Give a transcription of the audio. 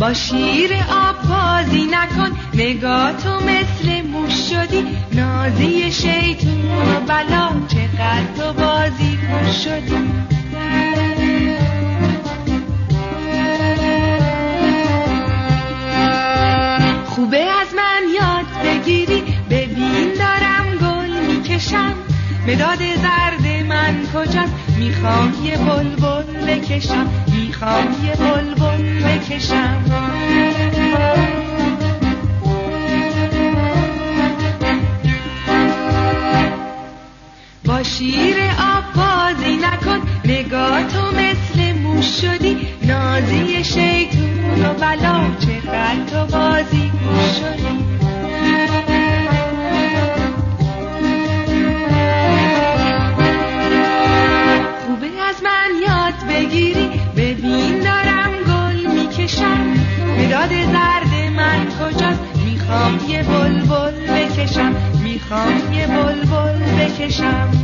با شیر آب بازی نکن، نگاه تو مثل موش شدی، نازی شیطون و بلا، چقدر تو بازی خوش شدی. خوبه از من یاد بگیری، ببین دارم گل میکشم، مداد زرد من کجاست؟ میخوام یه بلبل بکشم، میخوام یه بلبل بکشم. با شیر آب بازی نکن، نگاه تو مثل موش شدی، نازی شیطون و بلا، چقدر تو بازی خوش شدی. خوبه از من یاد بگیری، ببین دارم گل میکشم، مداد زرد من کجاست؟ میخوام یه بلبل بکشم، میخوام یه بلبل بکشم.